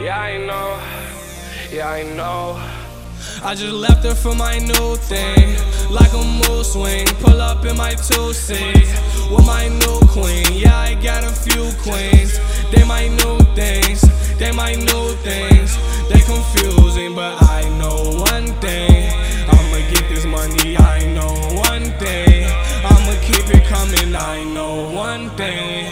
Yeah, I know. Yeah, I know. I just left her for my new thing, like a mood swing. Pull up in my 2-seat with my new queen. Yeah, I got a few queens. They my new things. They my new things. They confusing, but I know one thing. I'ma get this money. I know one thing. I'ma keep it coming. I know one thing.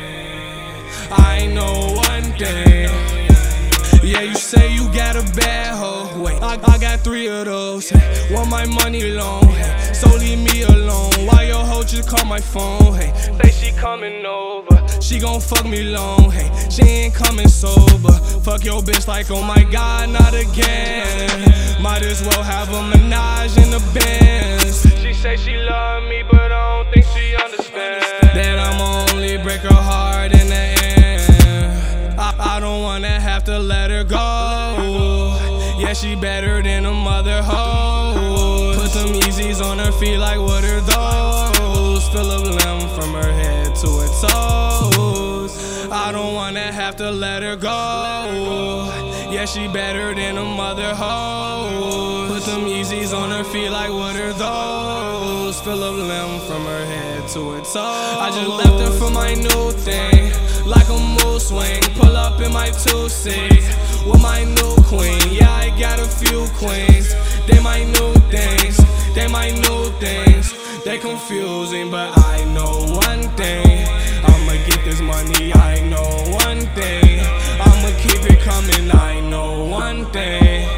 I know one thing. Yeah, you say you got a bad hoe. Wait, I got 3 of those. Hey, want my money long. Hey, so leave me alone. Why your hoe just call my phone? Hey, say she coming over. She gon' fuck me long. Hey, she ain't coming sober. Fuck your bitch like, oh my God, not again. Might as well have a menage in the Benz. She say she love me, but I don't think she understands that I'ma only break her heart in the end. I don't wanna have to let her go. Yeah, she better than a mother hoe. Put some Yeezys on her feet, like what are those? Philip Lim from her head to her toes. I don't wanna have to let her go. Yeah, she better than a mother hoe. Put some Yeezys on her feet, like what are those? Philip Lim from her head to her toes. I just left her for my new thing, like a mood swing. Pull up in my 2-seat with my new queen. Yeah, I got a few queens. They my new things. They my new things. They confusing, but I know one thing. I'ma get this money. I know one thing. I'ma keep it coming. I know one thing.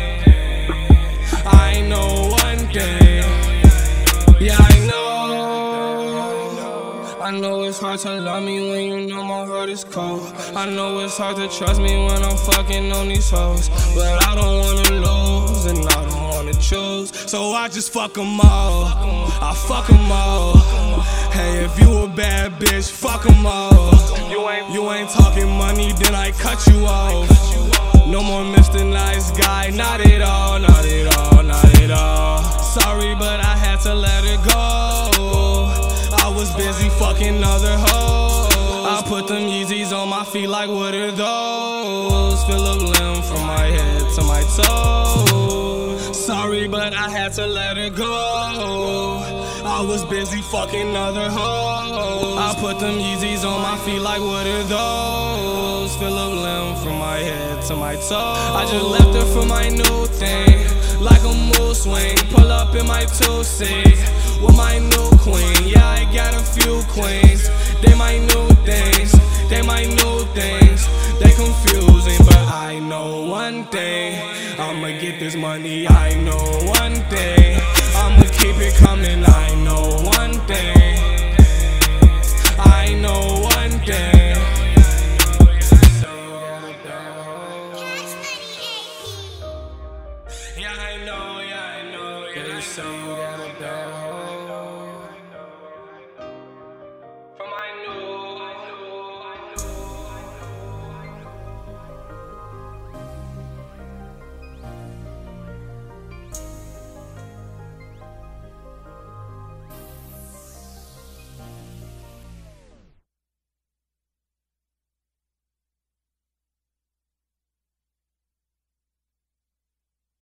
I know one thing. Yeah, I know. I know it's hard to love me when you know my heart is cold. I know it's hard to trust me when I'm fucking on these hoes. But I don't wanna lose and I don't wanna choose, so I just fuck them all. I fuck them all. Hey, if you a bad bitch, fuck them all. You ain't talking money, then I cut you off. No more Mr. Nice Guy, not at all, not at all, not at all. Sorry, but I had to let it go. I was busy fucking other hoes. I put them Yeezys on my feet, like what are those? Philip Lim from my head to my toes. Sorry, but I had to let it go. I was busy fucking other hoes. I put them Yeezys on my feet, like what are those? Philip Lim from my head to my toes. I just left her for my new thing, like a mood swing. Pull up in my 2-seat with my new queen. Yeah, I got a few queens. They my new things. They my new things. They confusing, but I know one thing. I'ma get this money. I know one thing. I'ma keep it coming.